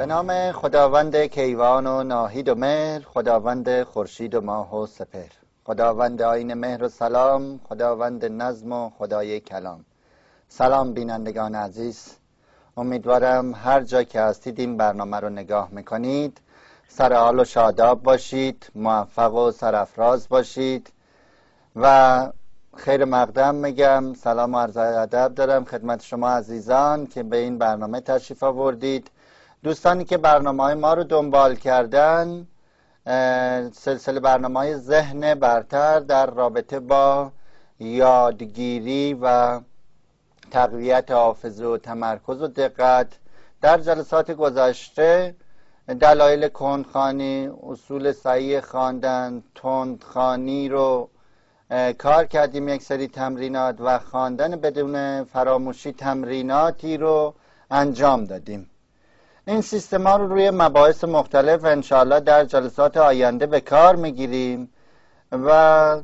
به نام خداوند کیوان و ناهید و مهر، خداوند خورشید و ماه و سپهر، خداوند آیین مهر و سلام، خداوند نظم و خدای کلام. سلام بینندگان عزیز، امیدوارم هر جا که هستید این برنامه رو نگاه میکنید سرحال و شاداب باشید، موفق و سرافراز باشید و خیر مقدم میگم. سلام و عرض ادب دارم خدمت شما عزیزان که به این برنامه تشریف آوردید. دوستانی که برنامه‌های ما رو دنبال کردن، سلسله برنامه‌های ذهن برتر در رابطه با یادگیری و تقویت حافظه و تمرکز و دقت، در جلسات گذشته دلایل کندخوانی، اصول صحیح خواندن، تندخوانی رو کار کردیم، یک سری تمرینات و خواندن بدون فراموشی تمریناتی رو انجام دادیم. این سیستم ها رو روی مباحث مختلف انشاءالله در جلسات آینده به کار میگیریم و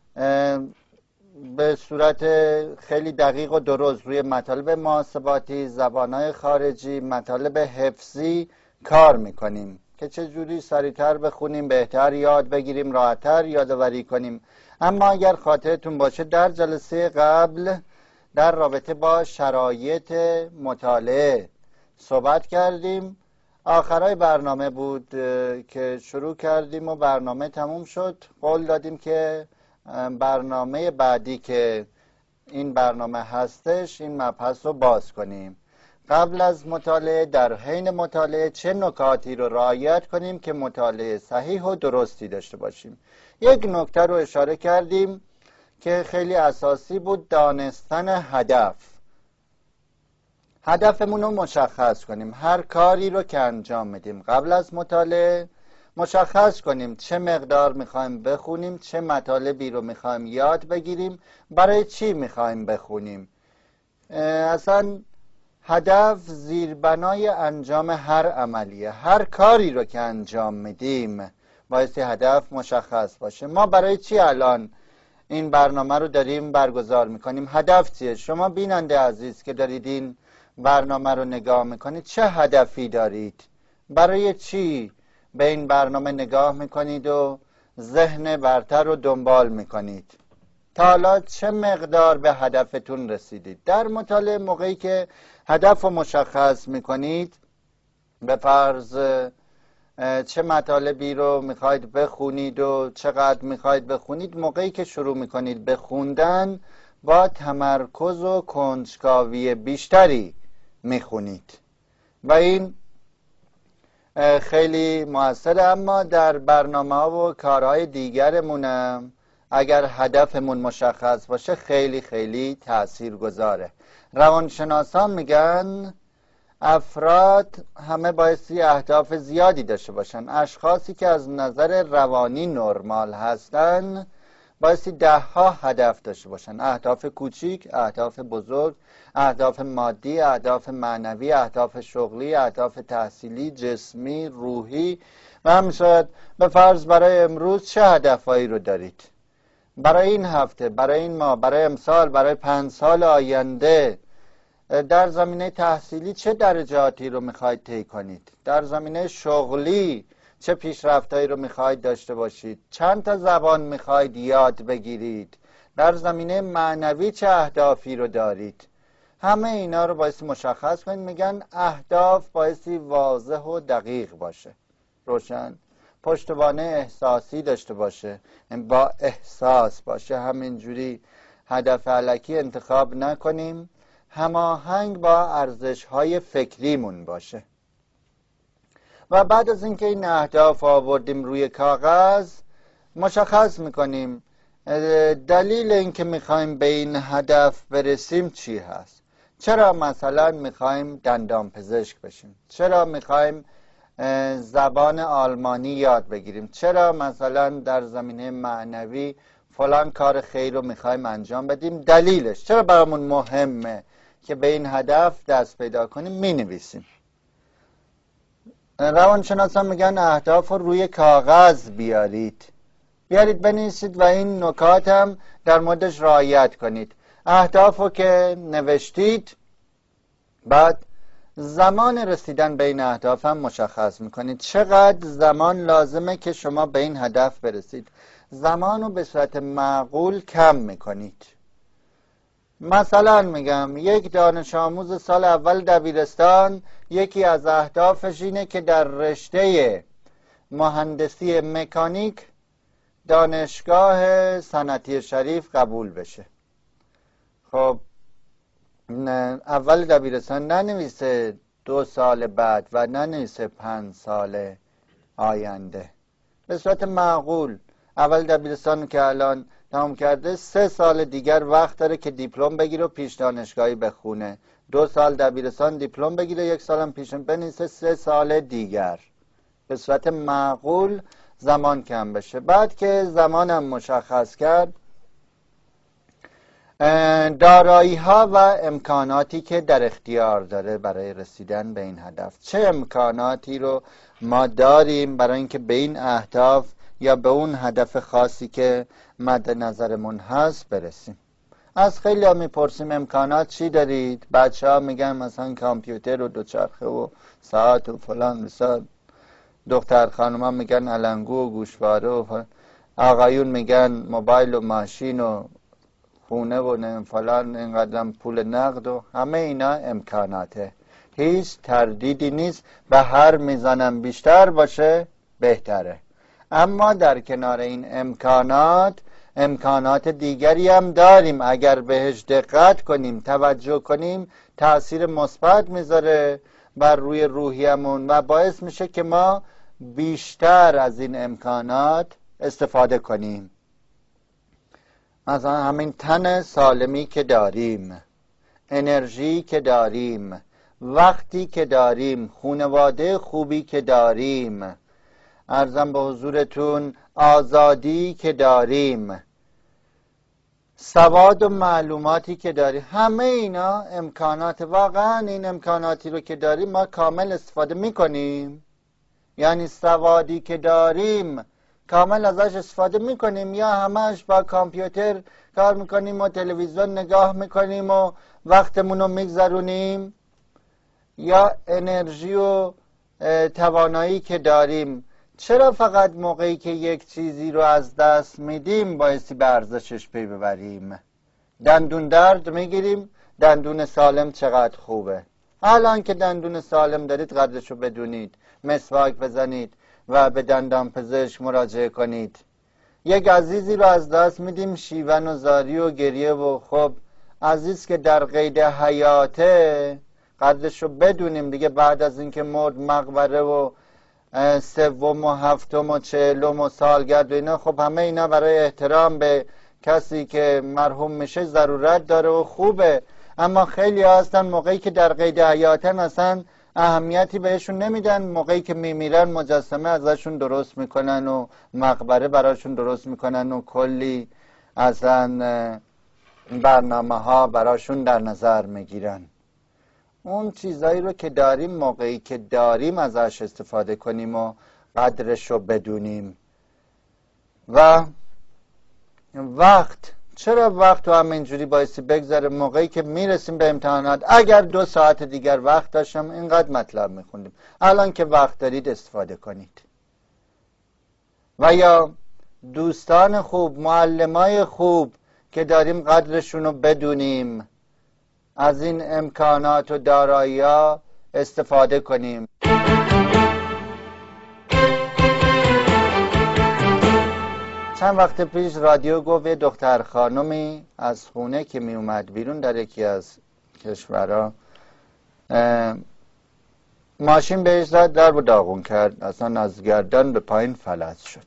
به صورت خیلی دقیق و درست روی مطالب محاسباتی، زبانهای خارجی، مطالب حفظی کار میکنیم که چجوری سریعتر بخونیم، بهتر یاد بگیریم، راحتر یادآوری کنیم. اما اگر خاطرتون باشه در جلسه قبل در رابطه با شرایط مطالعه صحبت کردیم. آخرای برنامه بود که شروع کردیم و برنامه تموم شد. قول دادیم که برنامه بعدی که این برنامه هستش این مبحث رو باز کنیم. قبل از مطالعه، در حین مطالعه چه نکاتی رو رعایت کنیم که مطالعه صحیح و درستی داشته باشیم. یک نکته رو اشاره کردیم که خیلی اساسی بود، دانستن هدف. هدفمون رو مشخص کنیم. هر کاری رو که انجام میدیم قبل از مطالعه مشخص کنیم چه مقدار میخوایم بخونیم، چه مطالبی رو میخوایم یاد بگیریم، برای چی میخوایم بخونیم. اصلا هدف زیربنای انجام هر عملیه. هر کاری رو که انجام میدیم بایستی هدف مشخص باشه. ما برای چی الان این برنامه رو داریم برگزار میکنیم؟ هدف چیه؟ شما بیننده عزیز که دارید این برنامه رو نگاه میکنید چه هدفی دارید؟ برای چی به این برنامه نگاه میکنید و ذهن برتر رو دنبال میکنید؟ تا حالا چه مقدار به هدفتون رسیدید؟ در مطالعه موقعی که هدف رو مشخص میکنید، به فرض چه مطالبی رو میخواید بخونید و چقدر میخواید بخونید، موقعی که شروع میکنید به خوندن با تمرکز و کنجکاوی بیشتری میخونید و این خیلی موثره. اما در برنامه ها و کارهای دیگرمونم اگر هدفمون مشخص باشه خیلی خیلی تأثیر گذاره. روانشناسان میگن افراد همه بایستی اهداف زیادی داشته باشن. اشخاصی که از نظر روانی نرمال هستن بایستی 10 هدف داشته باشن. اهداف کوچیک، اهداف بزرگ، اهداف مادی، اهداف معنوی، اهداف شغلی، اهداف تحصیلی، جسمی، روحی و همچنین. به فرض برای امروز چه هدفهایی رو دارید؟ برای این هفته، برای این ماه، برای امسال، برای 5 سال آینده. در زمینه تحصیلی چه درجاتی رو میخواید طی کنید؟ در زمینه شغلی چه پیشرفتایی رو میخواید داشته باشید؟ چند تا زبان میخواید یاد بگیرید؟ در زمینه معنوی چه اهدافی رو دارید؟ همه اینا رو بایستی مشخص کنید. میگن اهداف بایستی واضح و دقیق باشه، روشن، پشتوانه احساسی داشته باشه، با احساس باشه. همینجوری هدف الکی انتخاب نکنیم، هماهنگ با ارزش‌های فکریمون باشه. و بعد از اینکه این اهداف آوردیم روی کاغذ، مشخص میکنیم دلیل اینکه میخوایم به این هدف برسیم چی هست. چرا مثلا میخوایم دندان پزشک بشیم؟ چرا میخوایم زبان آلمانی یاد بگیریم؟ چرا مثلا در زمینه معنوی فلان کار خیر رو میخوایم انجام بدیم؟ دلیلش چرا برامون مهمه که به این هدف دست پیدا کنیم؟ مینویسیم. روانشناسان میگن اهداف رو روی کاغذ بیارید بنویسید و این نکات هم در موردش رعایت کنید. اهداف رو که نوشتید بعد زمان رسیدن به این اهداف هم مشخص میکنید. چقدر زمان لازمه که شما به این هدف برسید. زمان رو به صورت معقول کم میکنید. مثلا میگم یک دانش آموز سال اول دبیرستان یکی از اهدافش اینه که در رشته مهندسی مکانیک دانشگاه صنعتی شریف قبول بشه. خب اول دبیرستان ننویسه 2 سال بعد و ننویسه 5 سال آینده. به صورت معقول اول دبیرستان که الان تمام کرده 3 سال دیگر وقت داره که دیپلم بگیره و پیش دانشگاهی بخونه. 2 سال دبیرستان دیپلم بگیره، 1 سالم پیش بنویسه، 3 سال دیگر. به صورت معقول زمان کم بشه. بعد که زمانم مشخص کرد، دارایی ها و امکاناتی که در اختیار داره برای رسیدن به این هدف. چه امکاناتی رو ما داریم برای اینکه به این اهداف یا به اون هدف خاصی که مد نظرمون هست برسیم. از خیلی ها میپرسیم امکانات چی دارید؟ بچه ها میگن مثلا کامپیوتر و دوچرخه و ساعت و فلان بسار. دختر خانم ها میگن علنگو و گوشواره و فلان. آقایون میگن موبایل و ماشین و خونه و فلان، اینقدرم پول نقد و همه اینا امکاناته. هیچ تردیدی نیست، به هر میزانم بیشتر باشه بهتره. اما در کنار این امکانات دیگری هم داریم. اگر بهش دقت کنیم، توجه کنیم، تأثیر مثبت میذاره بر روی روحیمون و باعث میشه که ما بیشتر از این امکانات استفاده کنیم. مثلا همین تن سالمی که داریم، انرژی که داریم، وقتی که داریم، خانواده خوبی که داریم، عرضم به حضورتون آزادی که داریم، سواد و معلوماتی که داریم، همه اینا امکانات. واقعا این امکاناتی رو که داریم ما کامل استفاده میکنیم؟ یعنی سوادی که داریم کامل ازش استفاده میکنیم یا همش با کامپیوتر کار میکنیم و تلویزیون نگاه میکنیم و وقتمون رو میگذرونیم؟ یا انرژی و توانایی که داریم چرا فقط موقعی که یک چیزی رو از دست میدیم بایستی به ارزشش پی ببریم؟ دندون درد میگیریم، دندون سالم چقدر خوبه. الان که دندون سالم دارید قدرشو بدونید، مسواک بزنید و به دندان پزشک مراجعه کنید. یک عزیزی رو از دست میدیم، شیون و زاری و گریه و خب عزیز که در قید حیاته قدرشو بدونیم دیگه. بعد از اینکه مرد مقبره و 3 و 7 و 40 و سالگرد و اینا، خب همه اینا برای احترام به کسی که مرحوم میشه ضرورت داره و خوبه. اما خیلی هستن موقعی که در قید حیاتن اصلا اهمیتی بهشون نمیدن، موقعی که میمیرن مجسمه ازشون درست میکنن و مقبره براشون درست میکنن و کلی اصلا برنامه ها براشون در نظر میگیرن. اون چیزایی رو که داریم موقعی که داریم ازش استفاده کنیم و قدرش رو بدونیم. و وقت، چرا وقت رو هم اینجوری بایستی بگذره؟ موقعی که میرسیم به امتحانات اگر 2 ساعت دیگر وقت داشتم اینقدر مطلب میخوندیم. الان که وقت دارید استفاده کنید. و یا دوستان خوب، معلمای خوب که داریم قدرشون رو بدونیم، از این امکانات و دارایی‌ها استفاده کنیم. چند وقت پیش رادیو گفت یه دختر خانمی از خونه که می اومد بیرون در یکی از کشورها ماشین بهش زد، در رو داغون کرد، اصلا از گردن به پایین فلج شد.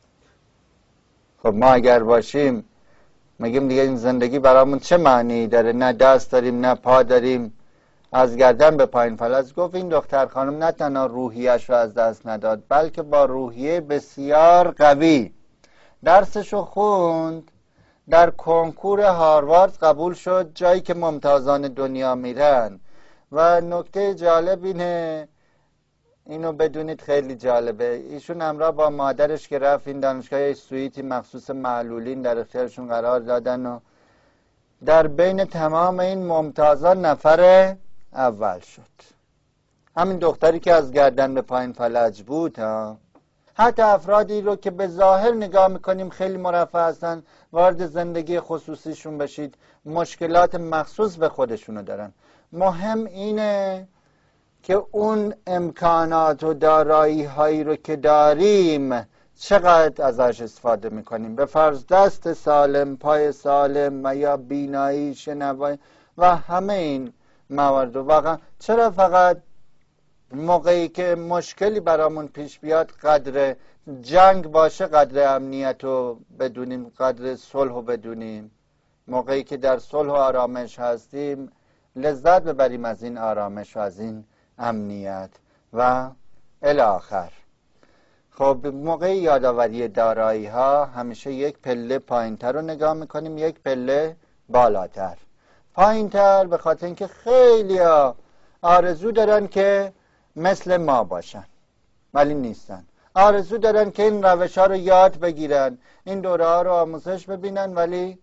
خب ما اگر باشیم میگیم دیگه این زندگی برامون چه معنی داره؟ نه دست داریم نه پا داریم، از گردن به پایین فلج. گفت این دختر خانم نه تنها روحیش رو از دست نداد، بلکه با روحیه بسیار قوی درسشو خوند، در کنکور هاروارد قبول شد، جایی که ممتازان دنیا میرن. و نکته جالب اینو بدونید، خیلی جالبه، ایشون همراه با مادرش که رفت این دانشگاه سوئیتی مخصوص معلولین در اختیارشون قرار دادن و در بین تمام این ممتازان نفر اول شد. همین دختری که از گردن به پایین فلج بود حتی افرادی رو که به ظاهر نگاه میکنیم خیلی مرفه هستن، وارد زندگی خصوصیشون بشید مشکلات مخصوص به خودشونو دارن. مهم اینه که اون امکانات و دارایی هایی رو که داریم چقدر ازش استفاده میکنیم. به فرض دست سالم، پای سالم و یا بینایی، شنوایی و همه این موارد. واقعا چرا فقط موقعی که مشکلی برامون پیش بیاد قدر جنگ باشه قدر امنیت رو بدونیم، قدر صلح رو بدونیم؟ موقعی که در صلح و آرامش هستیم لذت ببریم از این آرامش و از این امنیت و الی آخر. خب موقع یادآوری دارایی ها همیشه یک پله پایینتر رو نگاه میکنیم، یک پله بالاتر. پایینتر به خاطر اینکه خیلی آرزو دارن که مثل ما باشن ولی نیستن، آرزو دارن که این روش ها رو یاد بگیرن، این دوره ها رو آموزش ببینن ولی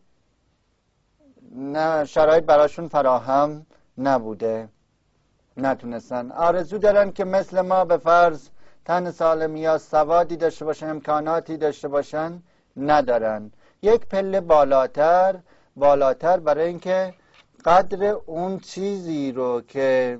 نه، شرایط براشون فراهم نبوده، نتونستن. آرزو دارن که مثل ما به فرض تن سالم یا سوادی داشته باشن، امکاناتی داشته باشن، ندارن. یک پله بالاتر برای اینکه قدر اون چیزی رو که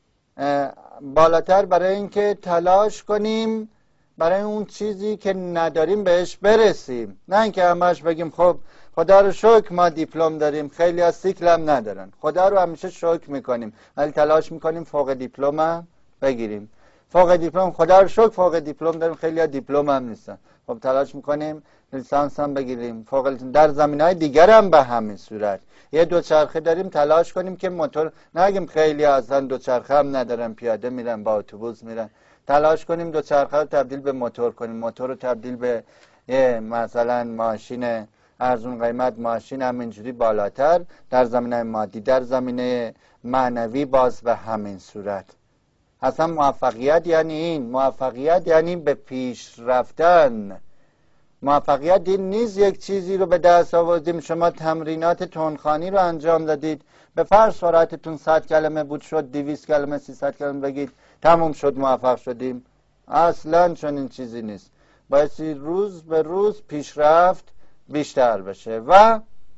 بالاتر، برای اینکه تلاش کنیم برای اون چیزی که نداریم بهش برسیم. نه اینکه همش بگیم خب خدا رو شکر ما دیپلم داریم، خیلی از سیکل هم ندارن. خدا رو همیشه شکر میکنیم ولی تلاش میکنیم فوق دیپلم هم بگیریم. فوق دیپلم، خدا رو شکر فوق دیپلم داریم، خیلی از دیپلم هم نیستن. خب تلاش میکنیم لیسانس هم بگیریم، فوق لیسانس. در زمینه‌های دیگر هم به همین صورت. یه دوچرخه داریم تلاش کنیم که موتور، نگیم خیلی اصلا دوچرخه هم ندارن، پیاده میرن، با اتوبوس میرن، تلاش کنیم دوچرخه رو تبدیل به موتور کنیم، موتور رو تبدیل به مثلا ماشین ارزون قیمت، ماشین همینجوری بالاتر. در زمینه مادی، در زمینه معنوی باز به همین صورت. اصلا موفقیت یعنی این، موفقیت یعنی به پیش رفتن. موفقیت این نیست یک چیزی رو به دست آوردیم، شما تمرینات تونخوانی رو انجام دادید، به فرض سرعتتون 100 کلمه بود شد 200 کلمه 300 کلمه بگید تموم شد موفق شدیم. اصلا چنین چیزی نیست. بایستی روز به روز پیشرفت بیشتر بشه و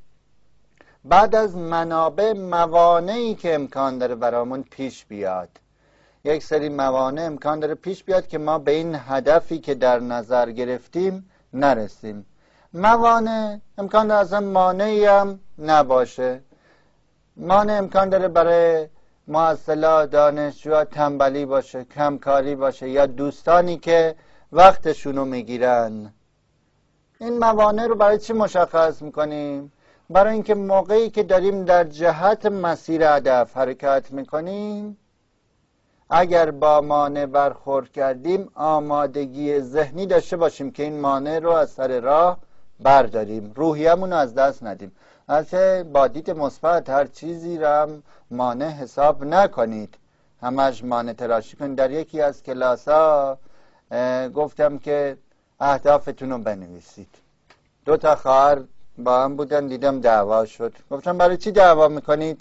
بعد از منابع موانعی که امکان داره برامون پیش بیاد، یک سری موانع امکان داره پیش بیاد که ما به این هدفی که در نظر گرفتیم نرسیم. موانع امکان داره اصلا مانعی هم نباشه. مانع امکان داره برای محصلا، دانشجوها تنبلی باشه، کمکاری باشه یا دوستانی که وقتشونو میگیرن. این موانع رو برای چی مشخص میکنیم؟ برای اینکه موقعی که داریم در جهت مسیر هدف حرکت میکنیم اگر با مانع برخورد کردیم آمادگی ذهنی داشته باشیم که این مانع رو از سر راه برداریم، روحیه‌مون رو از دست ندیم. البته با دید مثبت هر چیزی رو هم مانع حساب نکنید، همش مانع تراشی کنید. در یکی از کلاس‌ها گفتم که اهدافتون رو بنویسید. 2 تا خواهر با هم بودن، دیدم دعوا شد. گفتم برای چی دعوا میکنید؟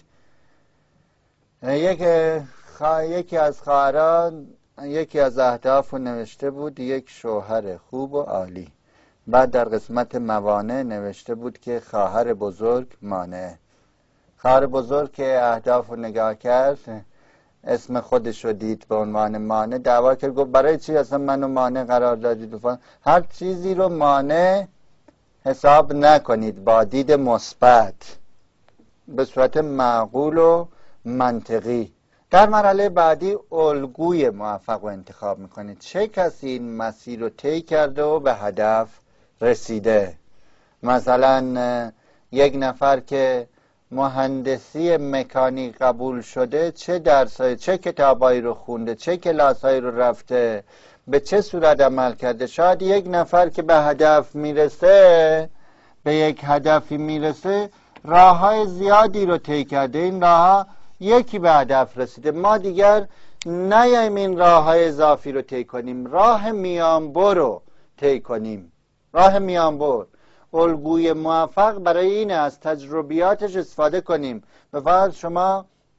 یکی از خواهران یکی از اهداف رو نوشته بود یک شوهر خوب و عالی. بعد در قسمت موانع نوشته بود که خواهر بزرگ مانع. خواهر بزرگ که اهداف رو نگاه کرد اسم خودش رو دید به عنوان مانع، دعوا کرد، گفت برای چی اصلا منو مانع قرار دادید؟ هر چیزی رو مانع حساب نکنید، با دید مثبت، به صورت معقول و منطقی. در مرحله بعدی الگوی موفق رو انتخاب میکنید. چه کسی این مسیر رو طی کرده و به هدف رسیده؟ مثلا یک نفر که مهندسی مکانیک قبول شده چه درسای، چه کتابایی رو خونده، چه کلاسایی رو رفته، به چه صورت عمل کرده. شاید یک نفر که به هدف میرسه، به یک هدفی میرسه، راههای زیادی رو طی کرده، این راهها یکی به هدف رسیده. ما دیگر نیاییم این راههای اضافی رو طی کنیم، راه میانبر رو طی کنیم. راه میانبر الگوی موفق برای اینه از تجربیاتش استفاده کنیم. به فرض شما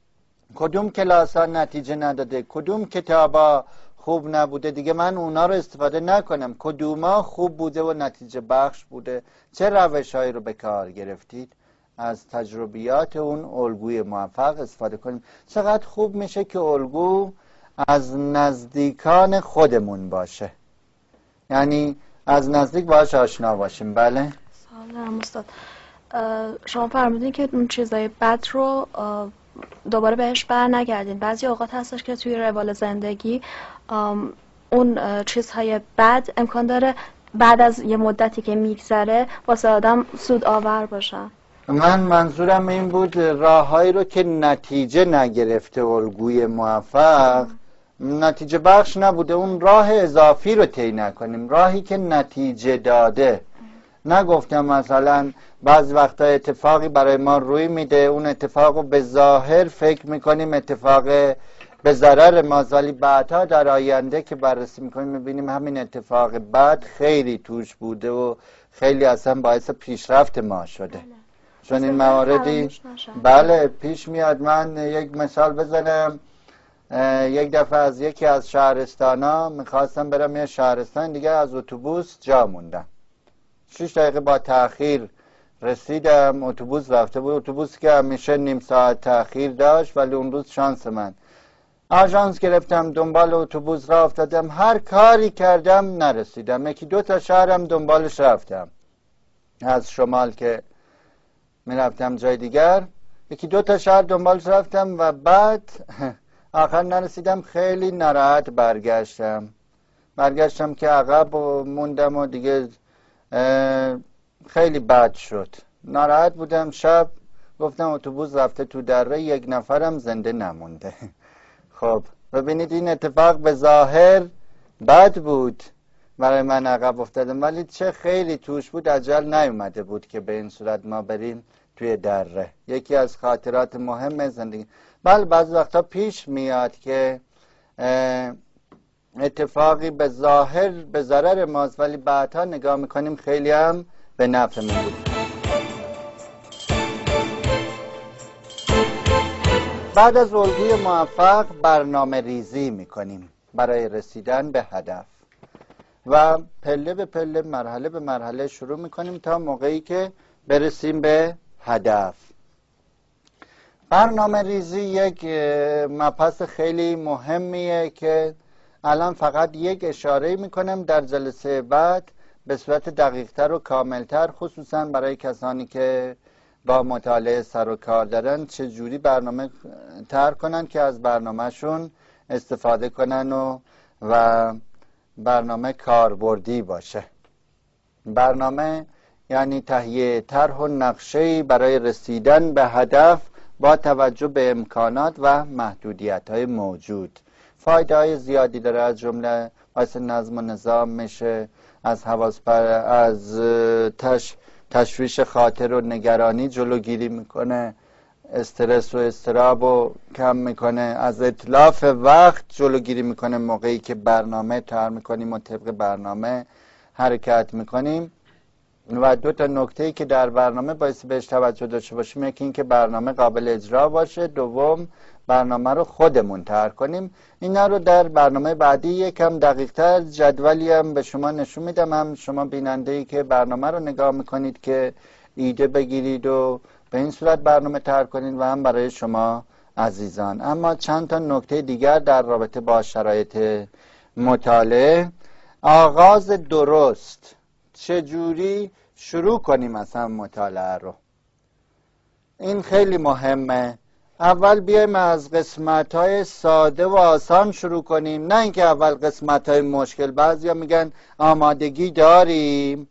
کدوم کلاس ها نتیجه نداده، کدوم کتابا خوب نبوده، دیگه من اونا رو استفاده نکنم. کدوما خوب بوده و نتیجه بخش بوده، چه روش هایی رو به کار گرفتید، از تجربیات اون الگوی موفق استفاده کنیم. چقدر خوب میشه که الگو از نزدیکان خودمون باشه، یعنی از نزدیک باهاش آشنا باشیم. بله سلام استاد، شما فرمودین که اون چیزای بد رو دوباره بهش بر نگردین. بعضی اوقات هستش که توی روال زندگی اون چیزهای بد امکان داره بعد از یه مدتی که میگذره واسه آدم سود آور باشن. من منظورم این بود راههایی رو که نتیجه نگرفته الگوی موفق، نتیجه بخش نبوده، اون راه اضافی رو طی نکنیم، راهی که نتیجه داده. نگفتم مثلا بعض وقتا اتفاقی برای ما روی میده، اون اتفاق رو به ظاهر فکر میکنیم اتفاق به ضرر ماست، ولی بعدها در آینده که بررسی میکنیم میبینیم همین اتفاق بد خیلی توش بوده و خیلی اصلا باعث پیشرفت ما شده. چون این مواردی بله پیش میاد. من یک مثال بزنم. یک دفعه از یکی از شهرستانا میخواستم برم یه شهرستان دیگه، از اتوبوس جا موندم، 6 دقیقه با تأخیر رسیدم. اتوبوس رفته بود، اتوبوسی که همیشه نیم ساعت تأخیر داشت، ولی اون روز شانس من، آژانس گرفتم دنبال اتوبوس را افتادم، هر کاری کردم نرسیدم. یکی 2 تا شهرم دنبالش رفتم، از شمال که میرفتم جای دیگر، یکی 2 تا شهر دنبالش رفتم و بعد آخر نرسیدم. خیلی ناراحت برگشتم که عقب و موندم و دیگه خیلی بد شد. ناراحت بودم. شب گفتم اتوبوس رفته تو دره، 1 نفرم زنده نمونده. خب ببینید این اتفاق به ظاهر بد بود برای من عقب افتادم، ولی چه خیلی توش بود، اجل نیومده بود که به این صورت ما بریم توی دره. یکی از خاطرات مهم زندگی. بله بعضی وقتا پیش میاد که اتفاقی به ظاهر به ضرر ماست، ولی بعدها نگاه میکنیم خیلی هم به نفعمون بود. بعد از الگوی موفق برنامه ریزی میکنیم برای رسیدن به هدف و پله به پله، مرحله به مرحله شروع میکنیم تا موقعی که برسیم به هدف. برنامه ریزی یک مبحث خیلی مهمیه که الان فقط یک اشاره میکنم، در جلسه بعد به صورت دقیقتر و کاملتر، خصوصا برای کسانی که با مطالعه سر و کار دارن، چجوری برنامه تر کنن که از برنامهشون استفاده کنن و برنامه کاربردی باشه. برنامه یعنی تهیه طرح و نقشه‌ای برای رسیدن به هدف با توجه به امکانات و محدودیت‌های موجود. فایده‌های زیادی داره، از جمله باعث نظم و نظام میشه، از از تشویش خاطر و نگرانی جلوگیری میکنه، استرس و اضطراب رو کم میکنه، از اتلاف وقت جلوگیری میکنه موقعی که برنامه طرح میکنیم و طبق برنامه حرکت میکنیم. و 2 تا نکته‌ای که در برنامه باعث بهش توجه داشته باشیم، یکی این که برنامه قابل اجرا باشه، دوم برنامه رو خودمون طرح کنیم. اینا رو در برنامه بعدی یکم دقیق‌تر جدولی هم به شما نشون میدم، هم شما بیننده‌ای که برنامه رو نگاه میکنید که ایده بگیرید و به این صورت برنامه طرح کنید، و هم برای شما عزیزان. اما چند تا نکته دیگر در رابطه با شرایط مطالعه. آغاز درست، چجوری شروع کنیم اصلا مطالعه رو، این خیلی مهمه. اول بیایم از قسمت‌های ساده و آسان شروع کنیم، نه اینکه اول قسمت‌های مشکل. بعضیا میگن آمادگی داریم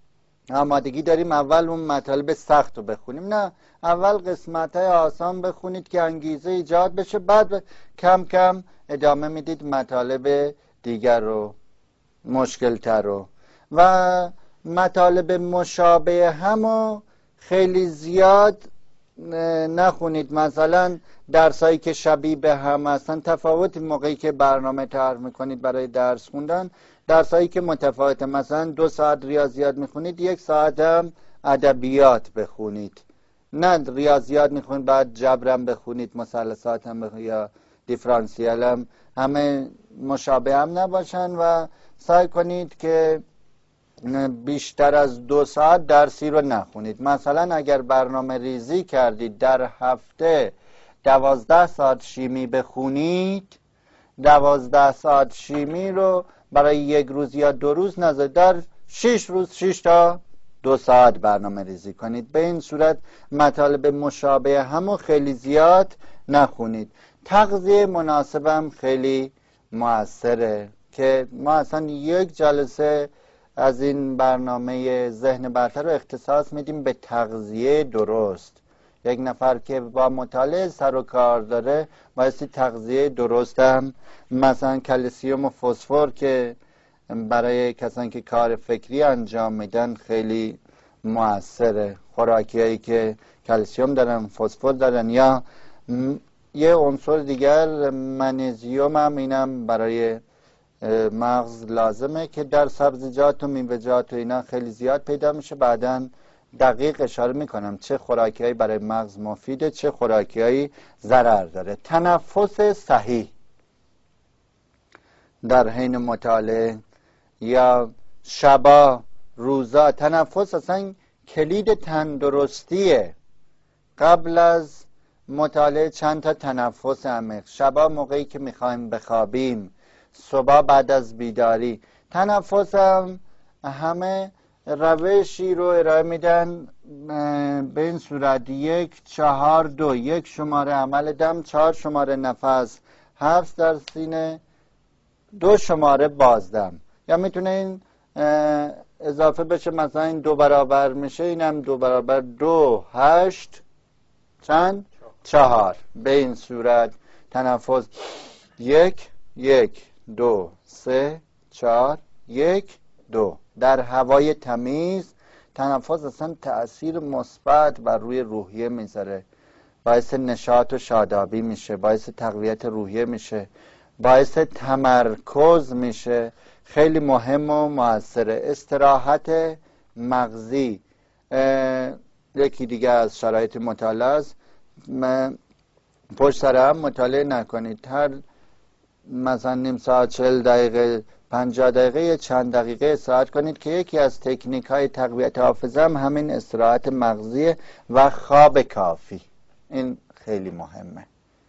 اول اون مطالب سخت رو بخونیم. نه، اول قسمت‌های آسان بخونید که انگیزه ایجاد بشه، بعد کم کم ادامه میدید مطالب دیگر رو، مشکل‌تر رو. و مطالب مشابه همو خیلی زیاد نخونید. مثلا درسایی که شبیه به هم هستن، تفاوتی موقعی که برنامه طرح میکنید برای درس خوندن، درسایی که متفاوته، مثلا 2 ساعت ریاضیات میخونید، 1 ساعت هم ادبیات بخونید. نه ریاضیات میخونید بعد جبرم بخونید، مثلثات هم بخونید یا دیفرانسیل هم، همه مشابه هم نباشن و سعی کنید که بیشتر از 2 ساعت درسی رو نخونید. مثلا اگر برنامه ریزی کردید در هفته 12 ساعت شیمی بخونید، 12 ساعت شیمی رو برای 1 روز یا 2 روز نذارید، در 6 روز 6 تا 2 ساعت برنامه ریزی کنید. به این صورت مطالب مشابه همو خیلی زیاد نخونید. تغذیه مناسبم خیلی موثره که ما اصلا 1 جلسه از این برنامه ذهن برتر رو اختصاص میدیم به تغذیه درست. یک نفر که با مطالعه سر و کار داره بایستی تغذیه درست هم، مثلا کلسیم و فسفر که برای کسانی که کار فکری انجام میدن خیلی موثره، خوراکی هایی که کلسیم دارن، فسفر دارن، یا یه عنصر دیگر منیزیم هم، اینم برای مغز لازمه که در سبزیجات و میوه‌جات و اینا خیلی زیاد پیدا میشه. بعداً دقیق اشاره میکنم چه خوراکیایی برای مغز مفیده، چه خوراکیایی ضرر داره. تنفس صحیح در حین مطالعه یا شبا روزا، تنفس اصلا کلید تندرستیه. قبل از مطالعه چند تا تنفس عمیق، شبا موقعی که میخوایم بخوابیم، صبح بعد از بیداری. تنفس هم همه روشی رو ارائه میدن به این صورت: 1 4 2، 1 شماره عمل دم، 4 شماره نفس، حبس در سینه، 2 شماره بازدم. یا میتونه این اضافه بشه، مثلا این 2 برابر میشه، اینم 2 برابر 2 8 چند 4. به این صورت تنفس 1 1 2 3 4 1 2. در هوای تمیز تنفس اصلا تأثیر مثبت بر روی روحیه میذاره، باعث نشاط و شادابی میشه، باعث تقویت روحیه میشه، باعث تمرکز میشه، خیلی مهم و موثره. استراحت مغزی یکی دیگه از شرایط مطالعه است. پشت سر هم مطالعه نکنید، هر مثلا نیم ساعت 40 دقیقه 50 دقیقه چند دقیقه استراحت کنید که یکی از تکنیک های تقویت حافظه هم همین استراحت مغزی و خواب کافی. این خیلی مهمه.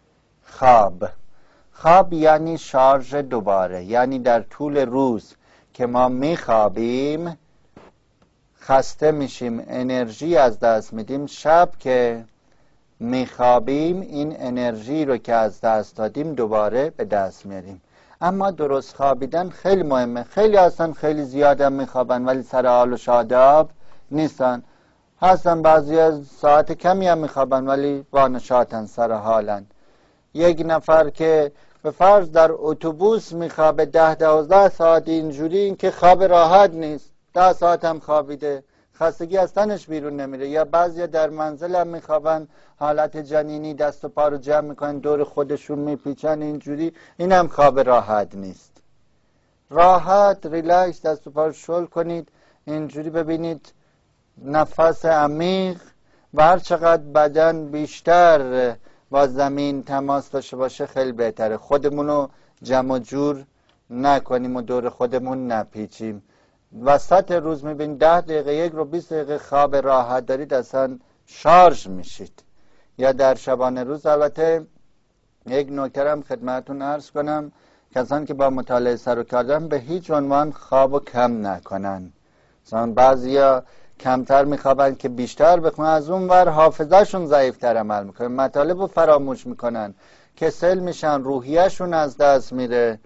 خواب یعنی شارژ دوباره، یعنی در طول روز که ما میخوابیم خسته میشیم، انرژی از دست میدیم، شب که میخوابیم این انرژی رو که از دست دادیم دوباره به دست میاریم. اما درست خوابیدن خیلی مهمه. خیلی هستن خیلی زیادم میخوابن ولی سر حال و شاداب نیستن. هستن بعضی از ساعت کمی هم میخوابن ولی با نشاطن، سر حالن. یک نفر که به فرض در اتوبوس میخوابه 10-12 ساعت، اینجوری این که خواب راحت نیست، 10 ساعت هم خوابیده، خستگی از تنش بیرون نمیره. یا بعضی در منزل هم میخوابن، حالت جنینی، دست و پا رو جمع میکنن دور خودشون میپیچن، اینجوری، این هم خواب راحت نیست. راحت ریلکس دست و پا رو شل کنید، اینجوری ببینید نفس عمیق و هر چقدر بدن بیشتر با زمین تماس داشته باشه خیلی بهتره. خودمونو جمع و جور نکنیم و دور خودمون نپیچیم. وسط روز میبینید 10 دقیقه 1 رو 20 دقیقه خواب راحت دارید، اصلا شارژ میشید. یا در شبانه روز. البته یک نکته هم خدمتتون عرض کنم، کسانی که با مطالعه سر و کار دارن به هیچ عنوان خوابو کم نکنن. مثلا بعضیا کمتر میخوابن که بیشتر بخونن، از اون ور حافظهشون ضعیفتر عمل میکنن، مطالب رو فراموش میکنن، کسل میشن، روحیهشون از دست میره.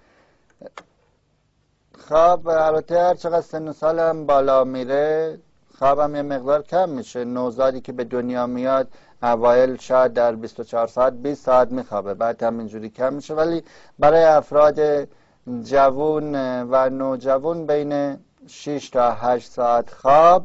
خواب البته هر چقدر سن و سالم بالا میره خوابم یه مقدار کم میشه. نوزادی که به دنیا میاد اوایل شاید در 24 ساعت 20 ساعت میخوابه، بعد هم اینجوری کم میشه. ولی برای افراد جوون و نوجوان بین 6 تا 8 ساعت خواب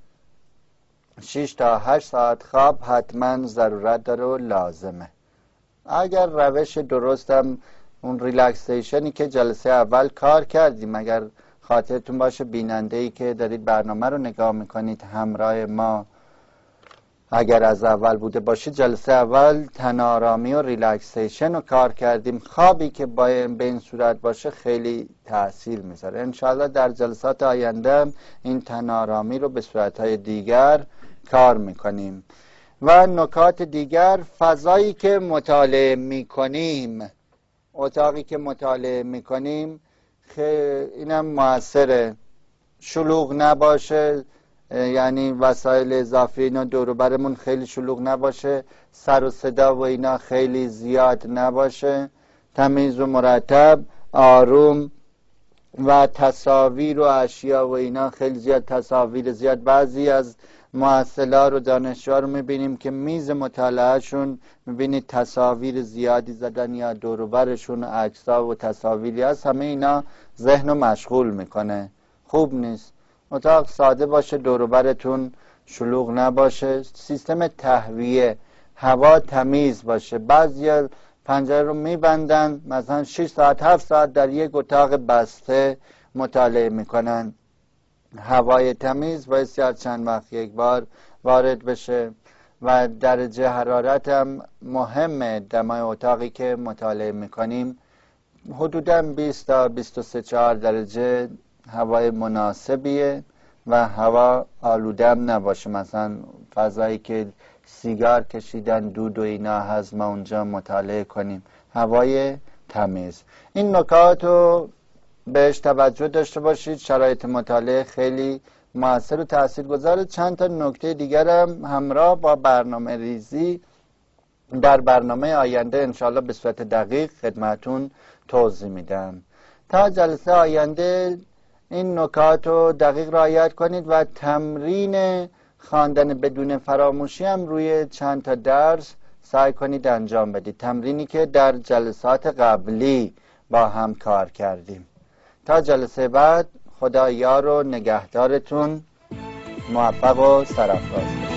6 تا 8 ساعت خواب حتما ضرورت داره و لازمه. اگر روش درستم اون ریلکسیشنی که جلسه اول کار کردیم، اگر خاطرتون باشه بیننده‌ای که دارید برنامه رو نگاه میکنید همراه ما اگر از اول بوده باشید جلسه اول تن آرامی و ریلکسیشن رو کار کردیم. خوابی که به این صورت باشه خیلی تأثیر میذاره. انشاءالله در جلسات آینده این تن آرامی رو به صورتهای دیگر کار میکنیم. و نکات دیگر، فضایی که مطالعه میکنیم، اتاقی که مطالعه میکنیم اینم موثره، شلوغ نباشه، یعنی وسایل اضافی اینا دور برمون خیلی شلوغ نباشه، سر و صدا و اینا خیلی زیاد نباشه، تمیز و مرتب، آروم و تصاویر و اشیا و اینا خیلی زیاد، تصاویر زیاد. بعضی از محصلا رو دانشجوها رو میبینیم که میز مطالعهشون میبینید تصاویر زیادی زدن یا دور برشون عکس‌ها و تصاویری هست، همه اینا ذهن رو مشغول میکنه، خوب نیست. اتاق ساده باشه، دور برتون شلوغ نباشه، سیستم تهویه، هوا تمیز باشه. بعضیا پنجره رو میبندن، مثلا 6 ساعت 7 ساعت در یک اتاق بسته مطالعه میکنن. هوای تمیز باید چند وقت یک بار وارد بشه و درجه حرارت هم مهمه. دمای اتاقی که مطالعه میکنیم حدوداً 20 تا 23 درجه هوای مناسبیه و هوا آلوده هم نباشه. مثلا فضایی که سیگار کشیدن، دود و اینا هست، ما اونجا مطالعه کنیم. هوای تمیز. این نکات رو بهش توجه داشته باشید. شرایط مطالعه خیلی مؤثر و تاثیرگذاره. چند تا نکته دیگر هم همراه با برنامه ریزی در برنامه آینده انشاءالله به صورت دقیق خدمتون توضیح میدم. تا جلسه آینده این نکات رو دقیق رعایت کنید و تمرین خواندن بدون فراموشی هم روی چند تا درس سعی کنید انجام بدید، تمرینی که در جلسات قبلی با هم کار کردیم. تا جلسه بعد خدا یار و نگهدارتون، موفق و سرافراز.